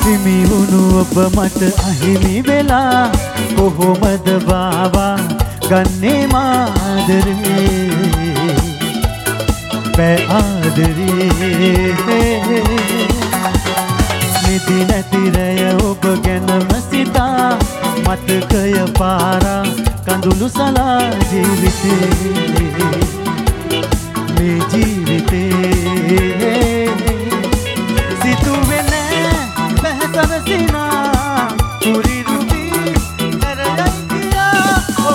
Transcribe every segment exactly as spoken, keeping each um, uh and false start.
හිමි වුණු ඔබ මට අහිමි වෙලා කොහොමද බාවා ගන්නේ මාදරේ බෑ ආදරේ නිදි නැති රැය ඔබ ගැනම සිතා මතකය පාරා කඳුළු සලා ජීවිතේ මේ ජීවිතේ සිතුවේ නෑ බැහැසරසිනා පුරි රුබි ඇරයයි කියා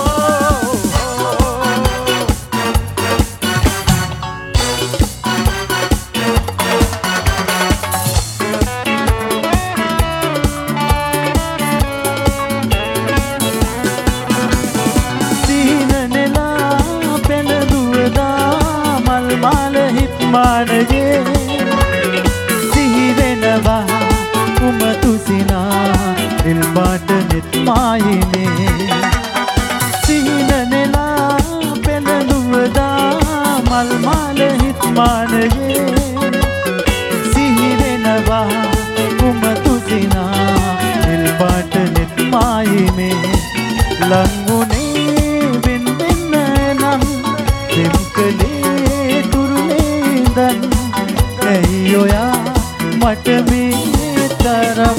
මානයේ සිහිවෙනවා උමතුසිනා දිල් පාට නෙත් මායිනේ සිහිනනෙලා පෙළඳුවදා මල් මාල හිත් මානයේ සිහිවෙනවා උමතුසිනා දිල් පාට නෙත් මායිනේ ලංගුනේ වෙන් වෙන්න නම් දෙම්කලේ ඇයි ඔයා මට මේ තරම්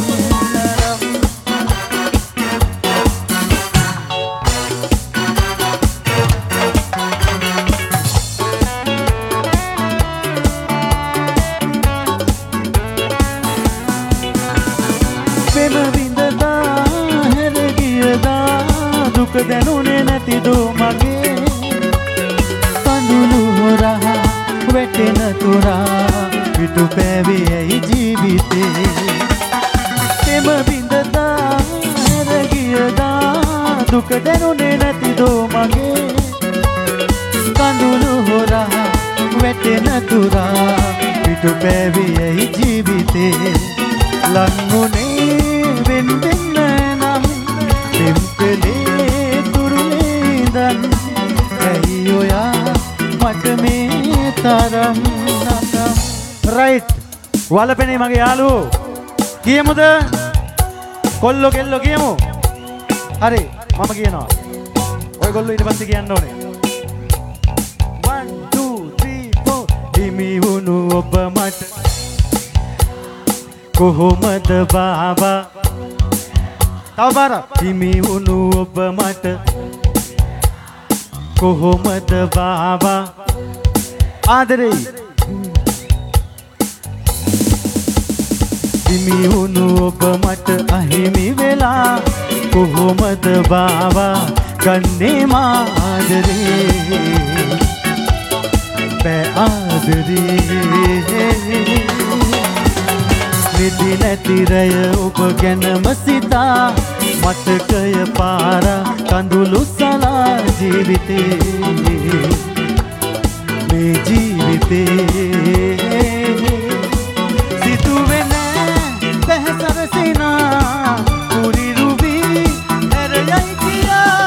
පෙම විඳදා හැර ගියදා දුක දැනුනේ නැතිද මගේ කඳුළු හොරා වැටෙන තුරා පිටු පැවියයි ජීවිතේ එම බිඳදා හැර ගියදා දුක දැනුනේ නැතිද මගේ කඳුළු හොරා වැටෙන තුරා පිටු පැවියයි ජීවිතේ ලංගුනේ වෙන් වෙන්න නම් දෙම්කලේ තුරුලේ දන් ඇයි ඔයා මට මේ තරම් නතම් රයිට් වලපෙනේ මගේ යාළුවෝ කියමුද කොල්ලෝ කෙල්ලෝ කියමු හරි මම කියනවා ඔයගොල්ලෝ ඊට පස්සේ කියන්න ඕනේ one two three four හිමි වුණු ඔබ මට කොහොමද බාවා තව බාර හිමි වුණු ඔබ මට කොහොමද බාවා ආදරේ හිමි වුණු ඔබ මට අහිමි වෙලා කොහොමද බාවා ගන්නේ මාදරේ බෑ ආදරේ නිදි නැති රැය ඔබ ගැනම සිතා මතකය පාරා කඳුළු සලා ජීවිතේ මේ ජීවිතේ සිතුවේ නෑ බැහැසරසිනා පුරි රුබි ඇරයයි කියා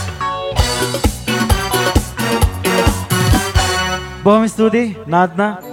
බොහොම ස්තුතියි නාත්නා